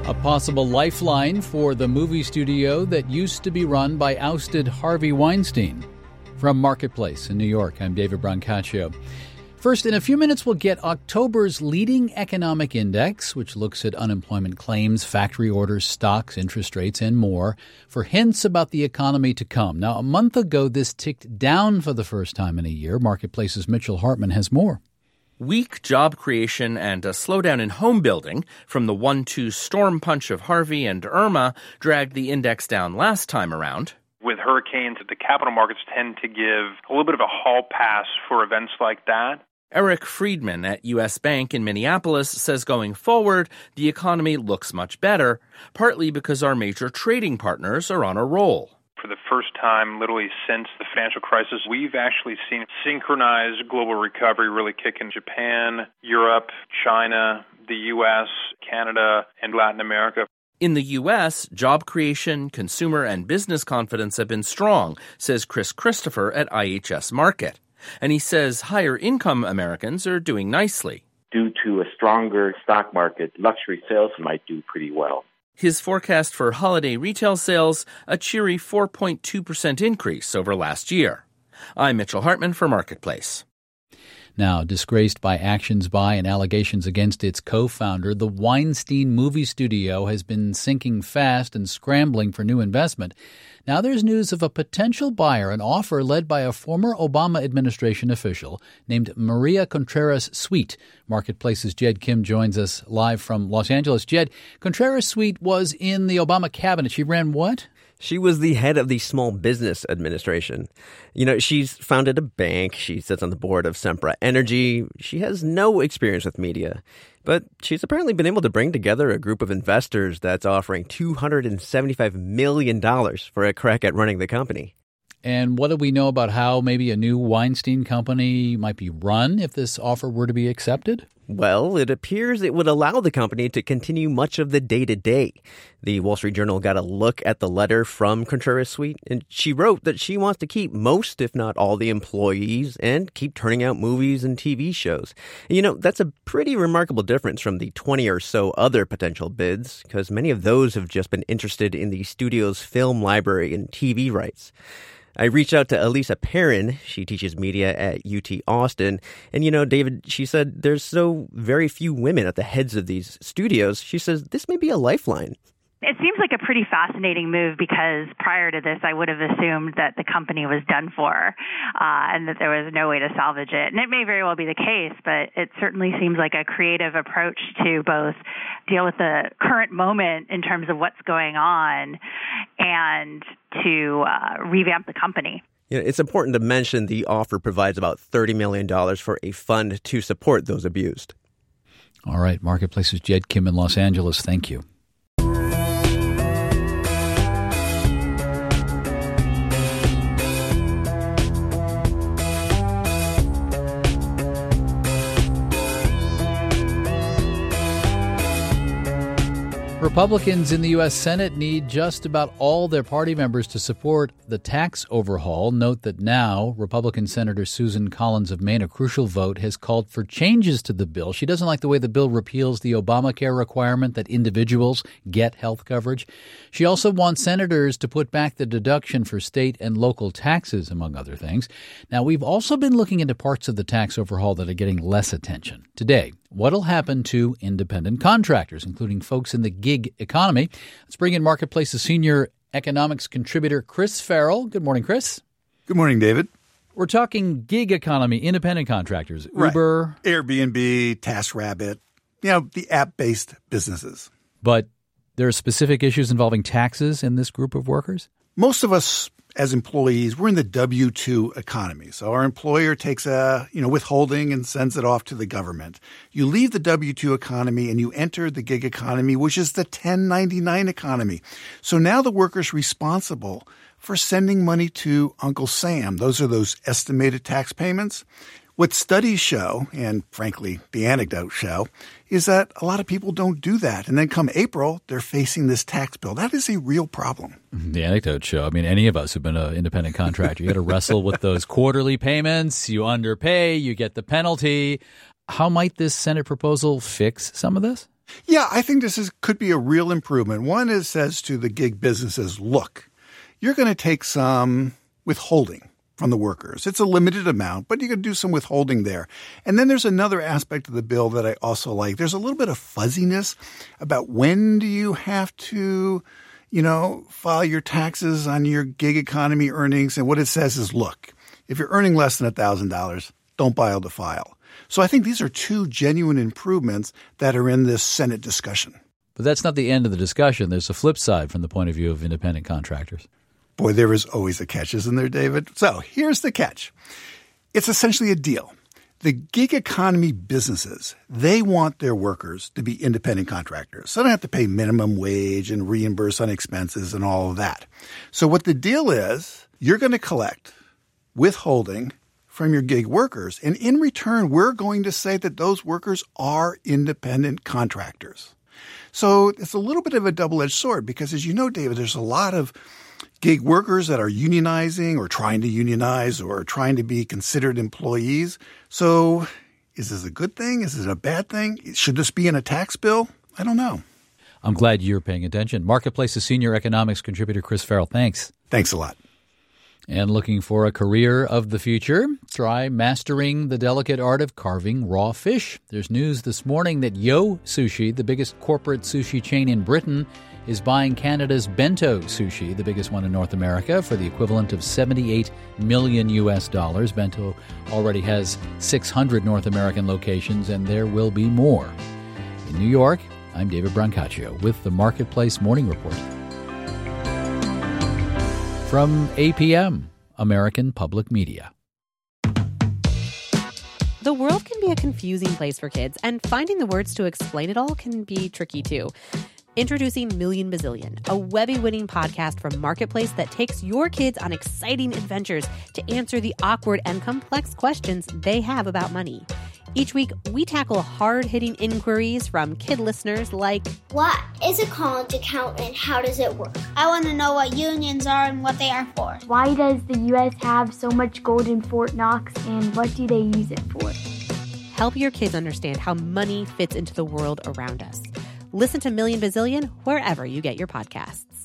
A possible lifeline for the movie studio that used to be run by ousted Harvey Weinstein. From Marketplace in New York, I'm David Brancaccio. First, in a few minutes, we'll get October's leading economic index, which looks at unemployment claims, factory orders, stocks, interest rates, and more, for hints about the economy to come. Now, a month ago, this ticked down for the first time in a year. Marketplace's Mitchell Hartman has more. Weak job creation and a slowdown in home building from the 1-2 storm punch of Harvey and Irma dragged the index down last time around. With hurricanes, the capital markets tend to give a little bit of a hall pass for events like that. Eric Friedman at U.S. Bank in Minneapolis says going forward, the economy looks much better, partly because our major trading partners are on a roll. For the first time, literally since the financial crisis, we've actually seen synchronized global recovery really kick in Japan, Europe, China, the U.S., Canada, and Latin America. In the U.S., job creation, consumer and business confidence have been strong, says Chris Christopher at IHS Markit. And he says higher-income Americans are doing nicely. Due to a stronger stock market, luxury sales might do pretty well. His forecast for holiday retail sales, a cheery 4.2% increase over last year. I'm Mitchell Hartman for Marketplace. Now, disgraced by actions by and allegations against its co-founder, the Weinstein movie studio has been sinking fast and scrambling for new investment. Now there's news of a potential buyer, an offer led by a former Obama administration official named Maria Contreras-Sweet. Marketplace's Jed Kim joins us live from Los Angeles. Jed, Contreras-Sweet was in the Obama cabinet. She ran what? She was the head of the Small Business Administration. She's founded a bank. She sits on the board of Sempra Energy. She has no experience with media. But she's apparently been able to bring together a group of investors that's offering $275 million for a crack at running the company. And what do we know about how maybe a new Weinstein company might be run if this offer were to be accepted? Well, it appears it would allow the company to continue much of the day-to-day. The Wall Street Journal got a look at the letter from Contreras-Sweet, and she wrote that she wants to keep most, if not all, the employees and keep turning out movies and TV shows. That's a pretty remarkable difference from the 20 or so other potential bids, because many of those have just been interested in the studio's film library and TV rights. I reached out to Elisa Perrin. She teaches media at UT Austin. And, David, she said there's so very few women at the heads of these studios. She says this may be a lifeline. It seems like a pretty fascinating move because prior to this, I would have assumed that the company was done for and that there was no way to salvage it. And it may very well be the case, but it certainly seems like a creative approach to both deal with the current moment in terms of what's going on and to revamp the company. It's important to mention the offer provides about $30 million for a fund to support those abused. All right. Marketplace's Jed Kim in Los Angeles. Thank you. Republicans in the U.S. Senate need just about all their party members to support the tax overhaul. Note that now Republican Senator Susan Collins of Maine, a crucial vote, has called for changes to the bill. She doesn't like the way the bill repeals the Obamacare requirement that individuals get health coverage. She also wants senators to put back the deduction for state and local taxes, among other things. Now, we've also been looking into parts of the tax overhaul that are getting less attention. Today, what'll happen to independent contractors, including folks in the gig economy? Let's bring in Marketplace's senior economics contributor, Chris Farrell. Good morning, Chris. Good morning, David. We're talking gig economy, independent contractors, right. Uber, Airbnb, TaskRabbit, the app-based businesses. But there are specific issues involving taxes in this group of workers? Most of us as employees, we're in the W-2 economy. So our employer takes a, withholding and sends it off to the government. You leave the W-2 economy and you enter the gig economy, which is the 1099 economy. So now the worker's responsible for sending money to Uncle Sam. Those are those estimated tax payments. What studies show, and frankly, the anecdotes show, is that a lot of people don't do that. And then come April, they're facing this tax bill. That is a real problem. The anecdotes show. I mean, any of us who've been an independent contractor, you got to wrestle with those quarterly payments. You underpay, you get the penalty. How might this Senate proposal fix some of this? Yeah, I think this could be a real improvement. One is says to the gig businesses, look, you're going to take some withholding from the workers. It's a limited amount, but you can do some withholding there. And then there's another aspect of the bill that I also like. There's a little bit of fuzziness about when do you have to, file your taxes on your gig economy earnings. And what it says is, look, if you're earning less than $1,000, don't bother to file. So I think these are two genuine improvements that are in this Senate discussion. But that's not the end of the discussion. There's a flip side from the point of view of independent contractors. Boy, there is always a catch, isn't there, David? So here's the catch. It's essentially a deal. The gig economy businesses, they want their workers to be independent contractors. So they don't have to pay minimum wage and reimburse on expenses and all of that. So what the deal is, you're going to collect withholding from your gig workers. And in return, we're going to say that those workers are independent contractors. So it's a little bit of a double-edged sword because, as you know, David, there's a lot of gig workers that are unionizing or trying to unionize or trying to be considered employees. So is this a good thing? Is it a bad thing? Should this be in a tax bill? I don't know. I'm glad you're paying attention. Marketplace's senior economics contributor, Chris Farrell. Thanks. Thanks a lot. And looking for a career of the future? Try mastering the delicate art of carving raw fish. There's news this morning that Yo Sushi, the biggest corporate sushi chain in Britain, is buying Canada's Bento Sushi, the biggest one in North America, for the equivalent of $78 million. Bento already has 600 North American locations, and there will be more. In New York, I'm David Brancaccio with the Marketplace Morning Report. From APM, American Public Media. The world can be a confusing place for kids, and finding the words to explain it all can be tricky too. Introducing Million Bazillion, a Webby-winning podcast from Marketplace that takes your kids on exciting adventures to answer the awkward and complex questions they have about money. Each week, we tackle hard-hitting inquiries from kid listeners like, what is a college account and how does it work? I want to know what unions are and what they are for. Why does the U.S. have so much gold in Fort Knox and what do they use it for? Help your kids understand how money fits into the world around us. Listen to Million Bazillion wherever you get your podcasts.